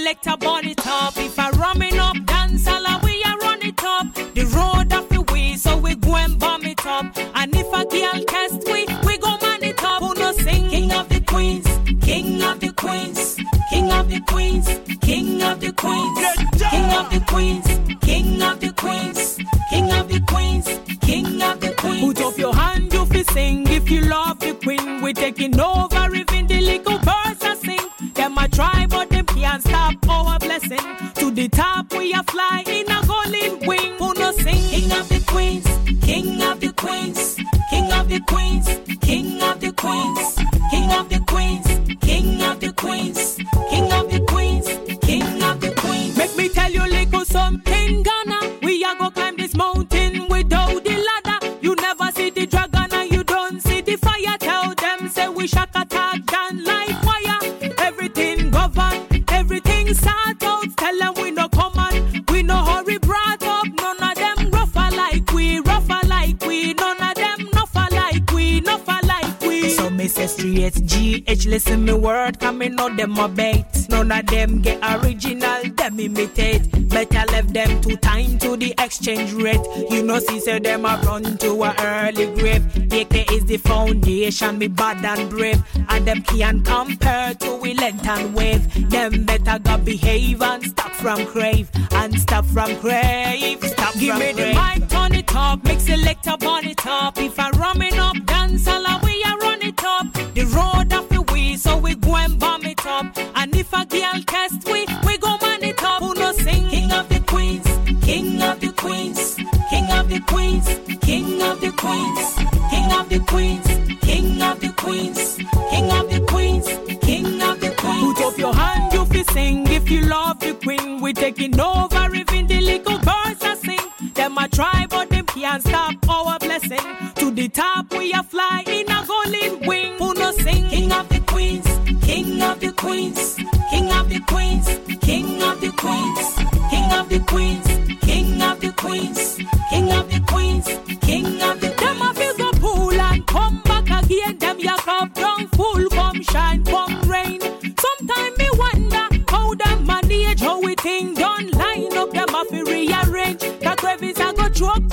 selector burn it up. If I rumming up dance all we a run it up. The road off the way, so we go and bomb it up. And if a girl test we go man it up. Who no sing? King of the queens, king of the queens, king of the queens, king of the queens, king of the queens, king of the queens, king of the queens, king of the queens. Put up your hand, you fi sing. If you love the queen, we taking over. Even the little birds a sing. Them a try, but them can't stop our blessing. To the top we a fly in a golden wing. Who no sing? King of the queens, king of the queens, king of the queens, king of the queens, king of the queens, king of the queens, king of the queens, king of the queens. Make me tell you little something, Ghana. We a go climb this mountain without the ladder. You never see the dragon and you don't see the fire. Tell them say we shock attack down like wire. Everything govern, everything sort out. Tell them we no command, we no hurry brought up. None of them rougher like we, rougher like we. None of them nuffer like we, nuffer like we. So me say straight GH, listen me word, coming out them a bait. None of them get original, them imitate. Better left them to time to the exchange rate. You know see say them a run to a early grave. AK is the foundation, me bad and brave. And them can't compare to we length and wave. Them better go behave and stop from crave. And stop from crave, stop give from crave. Give me the mic, turn it up, make selector burn it up. If I rumming up dance all we a run it up. The road off the way, so we go and bomb it up. And if a girl test we go man it up. Who no sing? King of the queens, king of the queens, king of the queens, king of the queens, king of the queens, king of the queens, king of the queens, king of the queens. Put up your hand, you fi sing. If you love the queen, we taking over. Even the little birds a sing. Them a try, but them can't stop our blessing. To the top we a fly in a golden wing. Who no sing? King of the queens, king of the queens, king of the queens, king of the queens, king of the queens, king of the queens, king of the queens, king of the queens. Them a feel go pool and come back again. Them ya cup down full, come shine, come rain. Sometime me wonder how them manage, how we think done line up. Them a fi rearrange. The crevice a go choke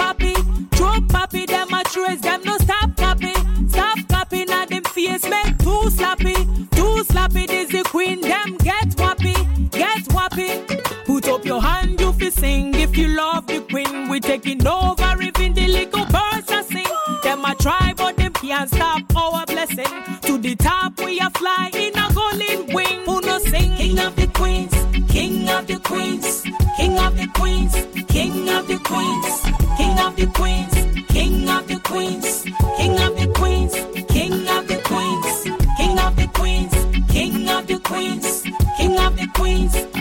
papi, them a trace, them no stop copy now them face make too sloppy, this the queen, them get wappy. Put up your hand, you fi sing. If you love the queen, we taking over. Even the little birds a sing. Them a try, but them can't stop our blessing. To the top we a fly in a golden wing. Who no sing? King of the queens, king of the queens, king of the queens, king of the queens, king of the queens, king of the queens, king of the queens, king of the queens, king of the queens, king of the queens, king of the queens.